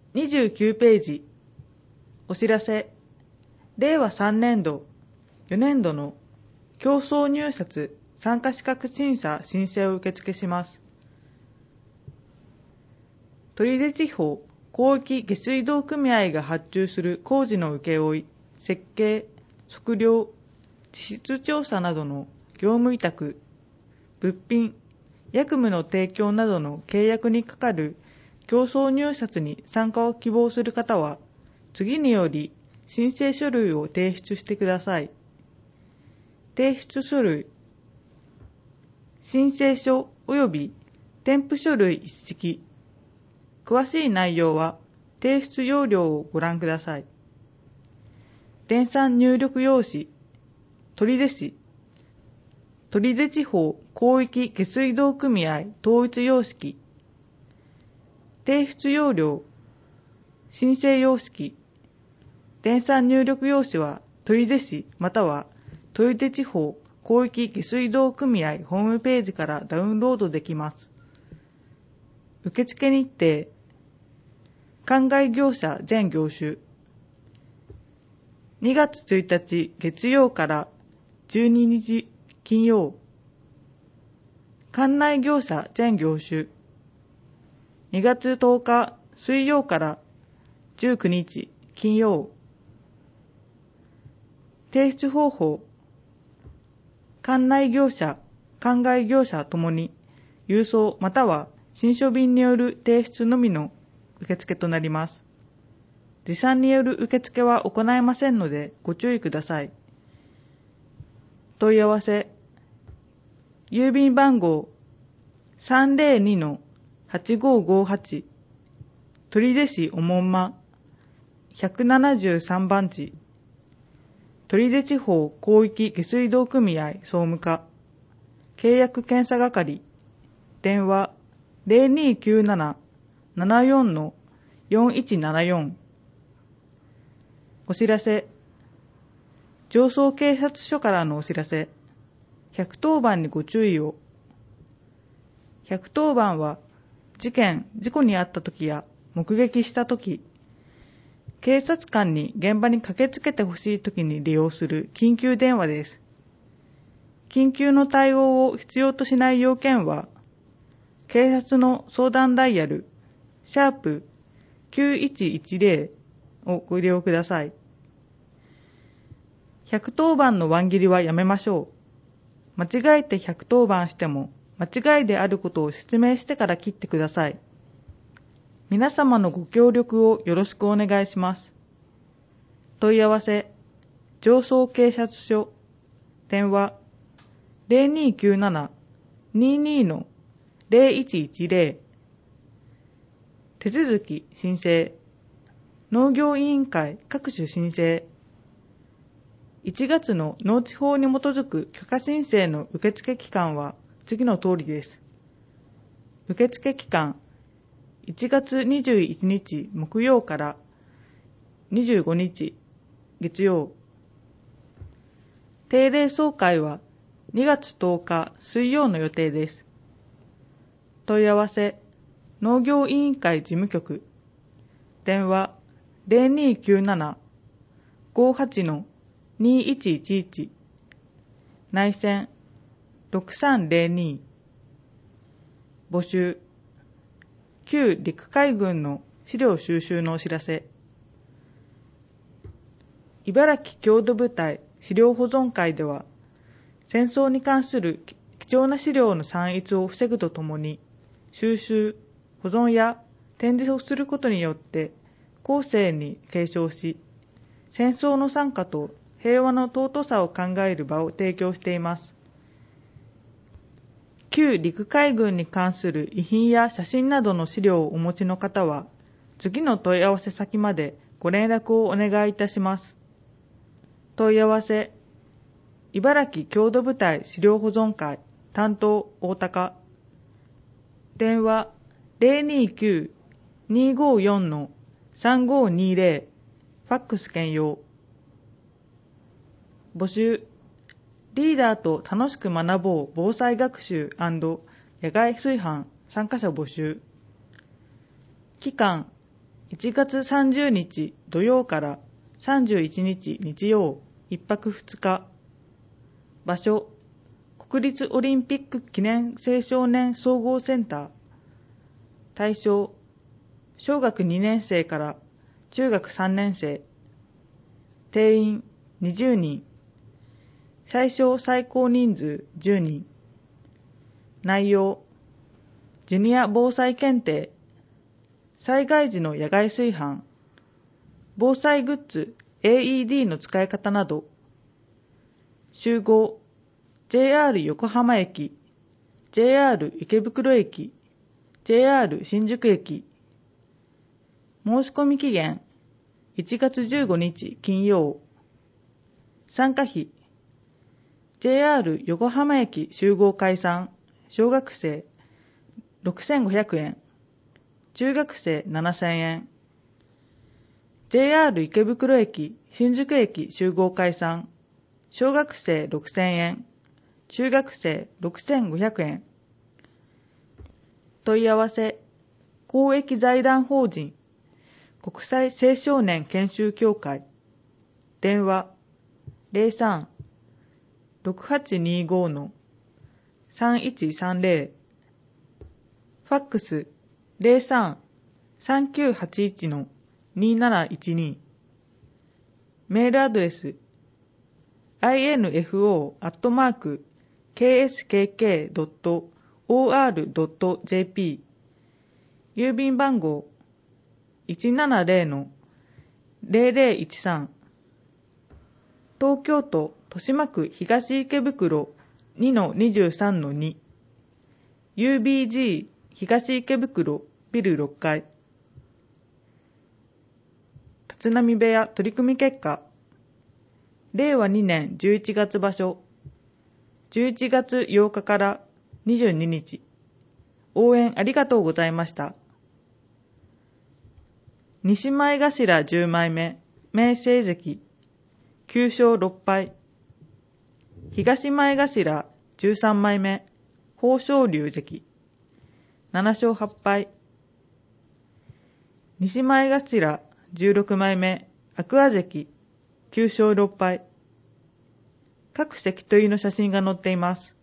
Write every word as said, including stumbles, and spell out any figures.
にじゅうきゅうページ、お知らせ、れいわさんねんど、よねんどの競争入札参加資格審査申請を受付します。取手地方広域下水道組合が発注する工事の請負、設計、測量、地質調査などの業務委託、物品、薬務の提供などの契約にかかる競争入札に参加を希望する方は、次により申請書類を提出してください。提出書類、申請書及び添付書類一式。詳しい内容は提出要領をご覧ください。電算入力用紙、取手市、取手地方広域下水道組合統一様式。提出要領、申請様式、電算入力用紙は取手市または取手地方広域下水道組合ホームページからダウンロードできます。受付日程、灌漑業者全業種、にがつついたち月曜からじゅうににち金曜、管内業者全業種、にがつとおか水曜からじゅうくにち金曜。提出方法、管内業者、灌漑業者ともに郵送または信書便による提出のみの受付となります。持参による受付は行えませんのでご注意ください。問い合わせ、郵便番号 さんぜろにのはちごごはち 取手市おもんまひゃくななじゅうさんばんち取手地方広域下水道組合総務課契約検査係電話 ゼロにきゅうなな ななよん よんいちななよん。お知らせ、上層警察署からのお知らせ、ひゃくとおばんにご注意を。ひゃくとおばんは事件・事故に遭った時や目撃した時、警察官に現場に駆けつけてほしい時に利用する緊急電話です。緊急の対応を必要としない要件は、警察の相談ダイヤル、シャープきゅういちいちゼロをご利用ください。ひゃくとおばんのワン切りはやめましょう。間違えてひゃくとおばんしても、間違いであることを説明してから切ってください。皆様のご協力をよろしくお願いします。問い合わせ、上層警察署、電話、ゼロにきゅうなな ににのゼロいちいちゼロ。手続き申請、農業委員会各種申請。いちがつの農地法に基づく許可申請の受付期間は次の通りです。受付期間、いちがつにじゅういちにち木曜からにじゅうごにち月曜。定例総会はにがつとおか水曜の予定です。問い合わせ、農業委員会事務局。電話ゼロにきゅうなな ごはち にいちいちいち。内線ろくさんゼロに。募集、旧陸海軍の資料収集のお知らせ。茨城郷土部隊資料保存会では、戦争に関する貴重な資料の散逸を防ぐとともに、収集、保存や展示をすることによって後世に継承し、戦争の惨禍と平和の尊さを考える場を提供しています。旧陸海軍に関する遺品や写真などの資料をお持ちの方は、次の問い合わせ先までご連絡をお願いいたします。問い合わせ、茨城郷土部隊資料保存会担当大高。電話ゼロにきゅう にごよん さんごにゼロ。ファックス兼用。募集、リーダーと楽しく学ぼう防災学習&野外炊飯参加者募集。期間、 いちがつさんじゅうにち土曜からさんじゅういちにち日曜、いっぱくふつか。場所、国立オリンピック記念青少年総合センター。対象、小学にねん生から中学さんねん生。定員にじゅうにん。最小最高人数じゅうにん。内容、ジュニア防災検定、災害時の野外炊飯、防災グッズ エーイーディー の使い方など。集合、ジェイアール 横浜駅、ジェイアール 池袋駅、ジェイアール 新宿駅。申し込み期限、いちがつじゅうごにち金曜。参加費、ジェイアール 横浜駅集合解散、小学生ろくせんごひゃくえん、中学生ななせんえん。ジェイアール 池袋駅新宿駅集合解散、小学生ろくせんえん、中学生ろくせんごひゃくえん。問い合わせ、公益財団法人国際青少年研修協会。電話 ゼロさん ろくはちにご さんいちさんゼロ。ファックス ゼロさん さんきゅうはちいち になないちに。メールアドレス アイエヌエフオー アットマーク ケーエスケーケー ドット オーアール ドット ジェーピー。郵便番号 いちななゼロ ゼロゼロいちさん。東京都豊島区東池袋 にのにじゅうさんのに。ユービージー 東池袋ビルろっかい。立浪部屋取組結果。れいわにねんじゅういちがつ場所。じゅういちがつようかからにじゅうににち。応援ありがとうございました。西前頭じゅうまいめ、明生関、きゅうしょうろっぱい。東前頭じゅうさんまいめ、豊昇龍関、ななしょうはっぱい。西前頭じゅうろくまいめ、天空海関、きゅうしょうろっぱい。各関取の写真が載っています。